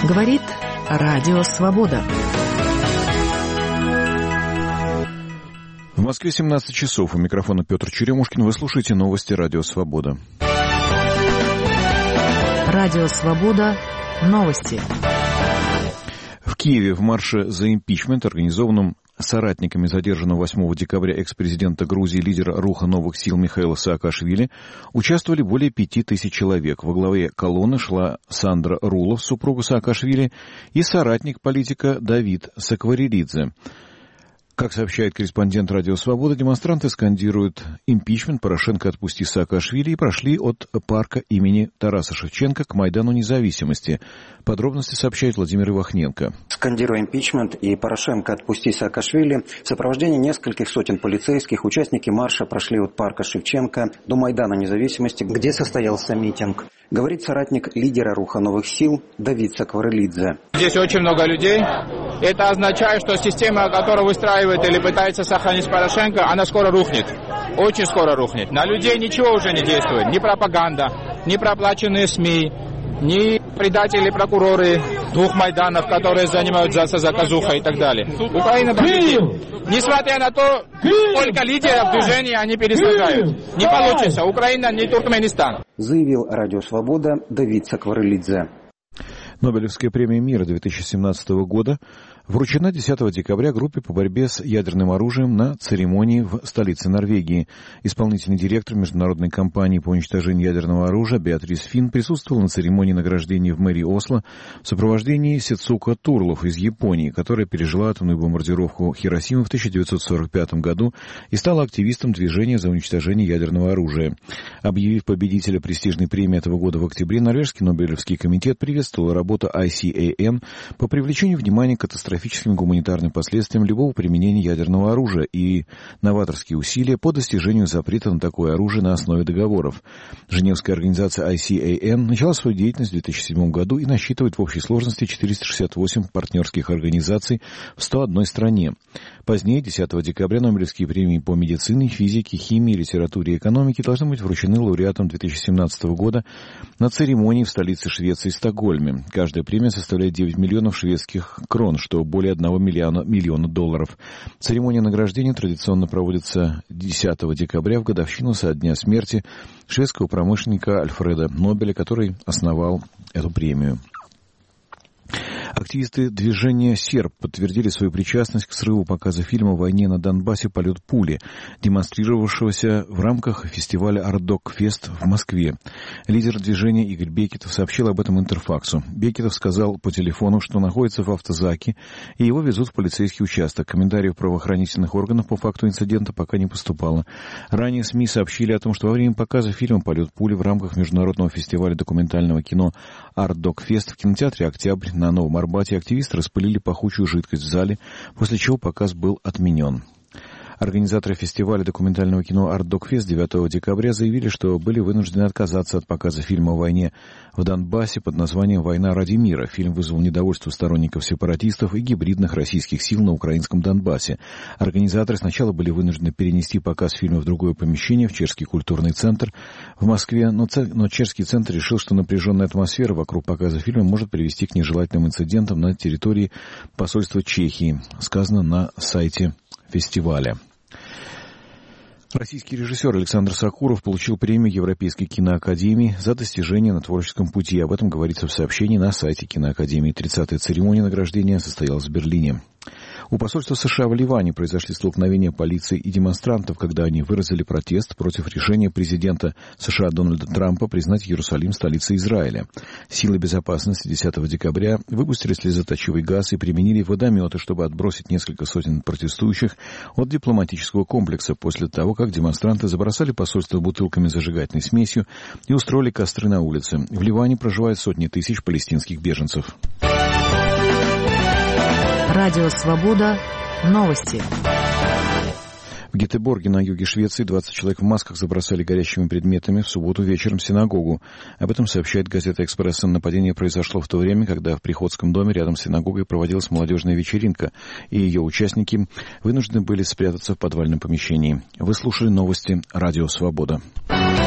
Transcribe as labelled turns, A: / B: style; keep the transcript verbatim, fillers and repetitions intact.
A: Говорит Радио Свобода.
B: В Москве семнадцать часов. У микрофона Петр Черемушкин. Вы слушаете новости Радио Свобода.
A: Радио Свобода. Новости.
B: В Киеве в марше за импичмент, организованном соратниками задержанного восьмого декабря экс-президента Грузии, лидера Руха новых сил Михаила Саакашвили, участвовали более пяти тысяч человек. Во главе колонны шла Сандра Рулов, супруга Саакашвили, и соратник политика Давид Сакварелидзе. Как сообщает корреспондент Радио Свобода, демонстранты скандируют «Импичмент, Порошенко, отпусти Саакашвили» и прошли от парка имени Тараса Шевченко к Майдану Независимости. Подробности сообщает Владимир Ивахненко.
C: Скандируя «Импичмент» и «Порошенко, отпусти Саакашвили», в сопровождении нескольких сотен полицейских участники марша прошли от парка Шевченко до Майдана Независимости, где состоялся митинг. Говорит соратник лидера Руха новых сил Давид Сакварелидзе.
D: Здесь очень много людей. Это означает, что система, которую выстраивает или пытается сохранить Порошенко, она скоро рухнет. Очень скоро рухнет. На людей ничего уже не действует. Ни пропаганда, ни проплаченные СМИ, ни предатели, прокуроры двух Майданов, которые занимаются заказухой и так далее. Украина победит. Несмотря на то, сколько лидеров движения они переслагают. Не получится. Украина не Туркменистан.
C: Заявил Радио Свобода Давид Сакварелидзе.
B: Нобелевская премия мира две тысячи семнадцатого года вручена десятого декабря группе по борьбе с ядерным оружием на церемонии в столице Норвегии. Исполнительный директор международной кампании по уничтожению ядерного оружия Беатрис Финн присутствовала на церемонии награждения в мэрии Осло в сопровождении Сицука Турлов из Японии, которая пережила атомную бомбардировку Хиросимы в тысяча девятьсот сорок пятом году и стала активистом движения за уничтожение ядерного оружия. Объявив победителя престижной премии этого года в октябре, Норвежский Нобелевский комитет приветствовал работу ай си эй эн по привлечению внимания к катастрофическим гуманитарным последствиям любого применения ядерного оружия и новаторские усилия по достижению запрета на такое оружие на основе договоров. Женевская организация ай си эй эн начала свою деятельность в две тысячи седьмом году и насчитывает в общей сложности четыреста шестьдесят восемь партнерских организаций в ста одной стране. Позднее, десятого декабря, Нобелевские премии по медицине, физике, химии, литературе и экономике должны быть вручены лауреатам две тысячи семнадцатого года на церемонии в столице Швеции Стокгольме. Каждая премия составляет девять миллионов шведских крон, что более одного миллиона, миллиона долларов. Церемония награждения традиционно проводится десятого декабря в годовщину со дня смерти шведского промышленника Альфреда Нобеля, который основал эту премию. Активисты движения «Серб» подтвердили свою причастность к срыву показа фильма о войне на Донбассе «Полет пули», демонстрировавшегося в рамках фестиваля «Ардокфест» в Москве. Лидер движения Игорь Бекетов сообщил об этом Интерфаксу. Бекетов сказал по телефону, что находится в автозаке, и его везут в полицейский участок. Комментариев правоохранительных органов по факту инцидента пока не поступало. Ранее СМИ сообщили о том, что во время показа фильма «Полет пули» в рамках международного фестиваля документального кино «Ардокфест» в кинотеатре «Октябрь» на Новом Арбате активисты распылили пахучую жидкость в зале, после чего показ был отменен. Организаторы фестиваля документального кино «Ардокфест» девятого декабря заявили, что были вынуждены отказаться от показа фильма о войне в Донбассе под названием «Война ради мира». Фильм вызвал недовольство сторонников сепаратистов и гибридных российских сил на украинском Донбассе. Организаторы сначала были вынуждены перенести показ фильма в другое помещение, в Чешский культурный центр в Москве, но, ц... но Чешский центр решил, что напряженная атмосфера вокруг показа фильма может привести к нежелательным инцидентам на территории посольства Чехии, сказано на сайте фестиваля. Российский режиссер Александр Сакуров получил премию Европейской киноакадемии за достижения на творческом пути. Об этом говорится в сообщении на сайте киноакадемии. тридцатая церемония награждения состоялась в Берлине. У посольства США в Ливане произошли столкновения полиции и демонстрантов, когда они выразили протест против решения президента США Дональда Трампа признать Иерусалим столицей Израиля. Силы безопасности десятого декабря выпустили слезоточивый газ и применили водометы, чтобы отбросить несколько сотен протестующих от дипломатического комплекса после того, как демонстранты забросали посольство бутылками с зажигательной смесью и устроили костры на улице. В Ливане проживают сотни тысяч палестинских беженцев.
A: Радио Свобода. Новости.
B: В Гетеборге на юге Швеции двадцать человек в масках забросали горящими предметами в субботу вечером синагогу. Об этом сообщает газета «Экспресс». Нападение произошло в то время, когда в Приходском доме рядом с синагогой проводилась молодежная вечеринка, и ее участники вынуждены были спрятаться в подвальном помещении. Вы слушали новости «Радио Свобода».